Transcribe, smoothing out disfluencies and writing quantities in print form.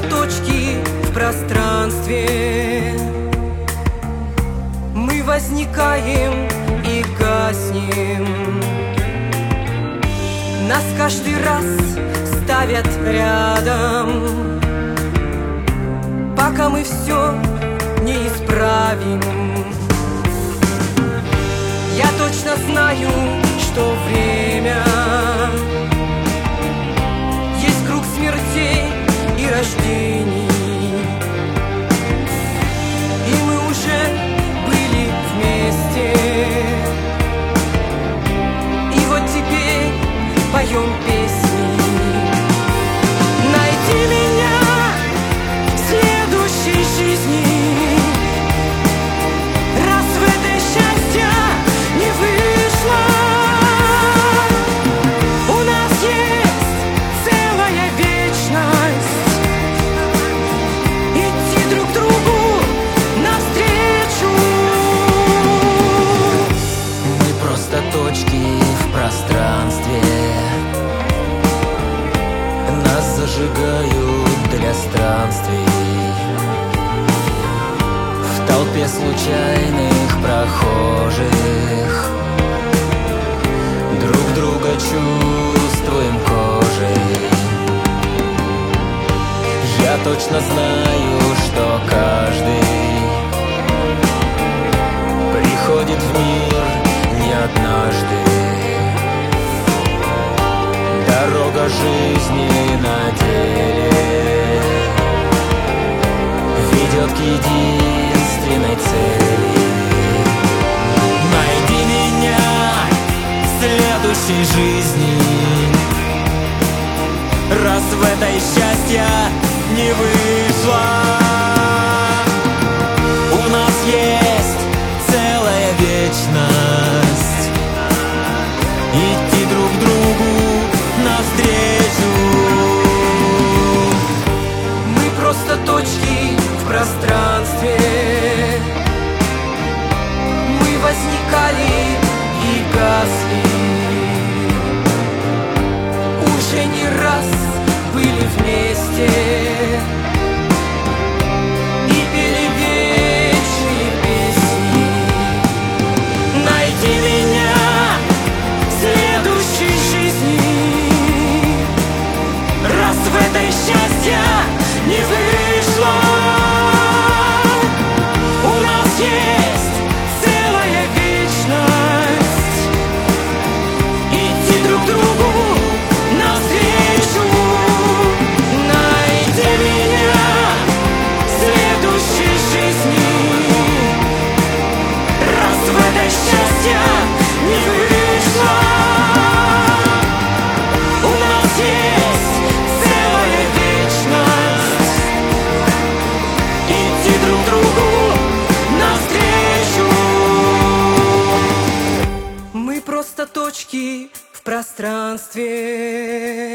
точки в пространстве. Мы возникаем и гаснем. Нас каждый раз ставят рядом, пока мы все не исправим. Я точно знаю, что время есть круг смертей и рождений, и мы уже были вместе. И вот теперь поем песни. Найди меня в следующей жизни, раз в этой счастье не вышло. У нас есть целая вечность идти друг другу навстречу. Мы просто точки в пространстве, нас зажигают для странствий. В толпе случайных прохожих друг друга чувствуем кожей. Я точно знаю, что каждый приходит в мир не однажды. Дорога жизни на деле ведет к единственной цели. Найди меня в следующей жизни, раз в этой счастье не вышло. У нас есть целая вечность идти друг другу навстречу. Мы просто точки в пространстве. Мы возникали и гасли. Уже не раз были вместе и пели вечные песни. Найди меня в следующей жизни, раз в этой счастье не вышло. У нас есть целая вечность идти друг другу навстречу. Найди меня в следующей жизни, раз в этой счастье не вышло. У нас есть целая вечность идти друг другу навстречу. Мы просто точки в пространстве.